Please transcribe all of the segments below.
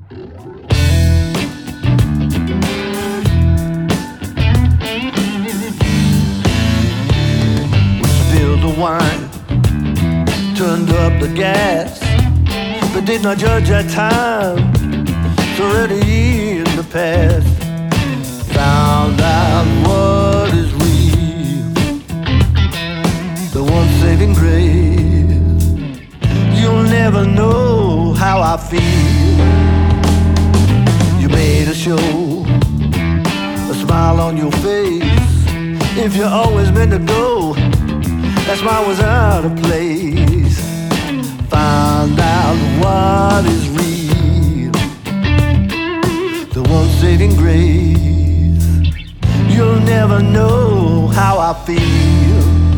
Spilled the wine, turned up the gas, but did not judge that time. It's already in the past. Found out what is real, the one saving grace. You'll never know how I feel. You made a show, a smile on your face. If you always meant to go, that smile was out of place. Found out what is real, the one saving grace. You'll never know how I feel.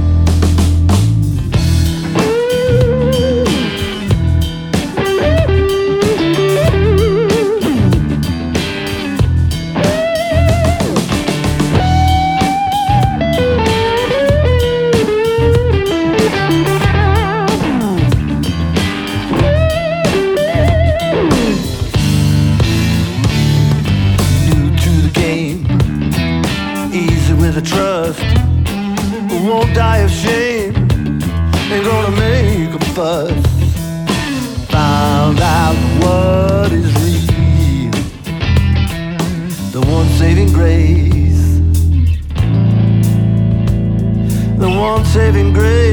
Trust won't die of shame, ain't gonna make a fuss. Found out what is real, the one saving grace, the one saving grace.